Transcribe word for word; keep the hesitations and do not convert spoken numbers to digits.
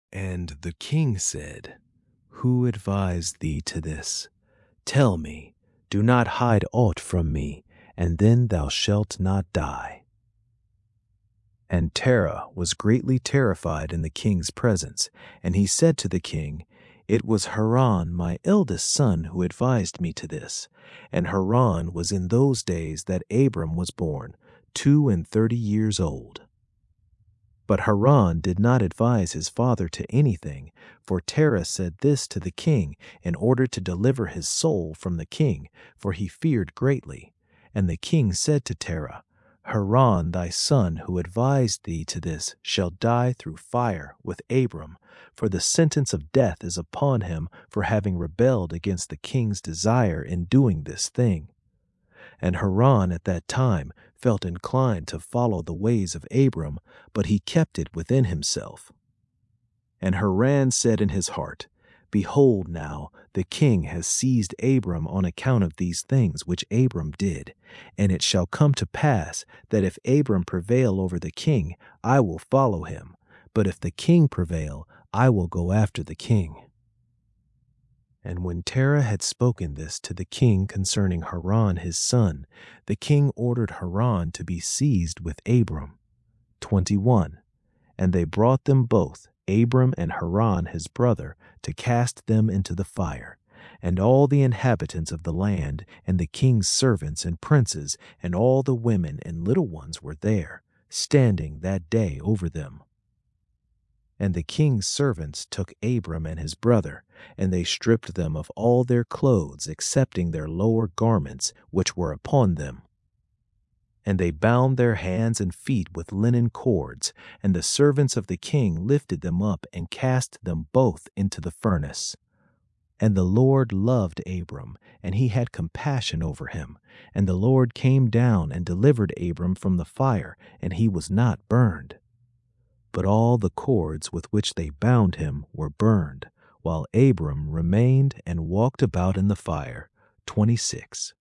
And the king said, Who advised thee to this? Tell me, do not hide aught from me, and then thou shalt not die. And Terah was greatly terrified in the king's presence, and he said to the king, It was Haran my eldest son who advised me to this. And Haran was in those days that Abram was born, two and thirty years old. But Haran did not advise his father to anything, for Terah said this to the king in order to deliver his soul from the king, for he feared greatly. And the king said to Terah, Haran thy son who advised thee to this shall die through fire with Abram, for the sentence of death is upon him for having rebelled against the king's desire in doing this thing. And Haran at that time felt inclined to follow the ways of Abram, but he kept it within himself. And Haran said in his heart, Behold now, the king has seized Abram on account of these things which Abram did. And it shall come to pass that if Abram prevail over the king, I will follow him. But if the king prevail, I will go after the king. And when Terah had spoken this to the king concerning Haran his son, the king ordered Haran to be seized with Abram. twenty-one. And they brought them both, Abram and Haran his brother, to cast them into the fire. And all the inhabitants of the land, and the king's servants and princes, and all the women and little ones were there, standing that day over them. And the king's servants took Abram and his brother, and they stripped them of all their clothes excepting their lower garments which were upon them. And they bound their hands and feet with linen cords, and the servants of the king lifted them up and cast them both into the furnace. And the Lord loved Abram, and he had compassion over him. And the Lord came down and delivered Abram from the fire, and he was not burned. But all the cords with which they bound him were burned, while Abram remained and walked about in the fire. twenty-six.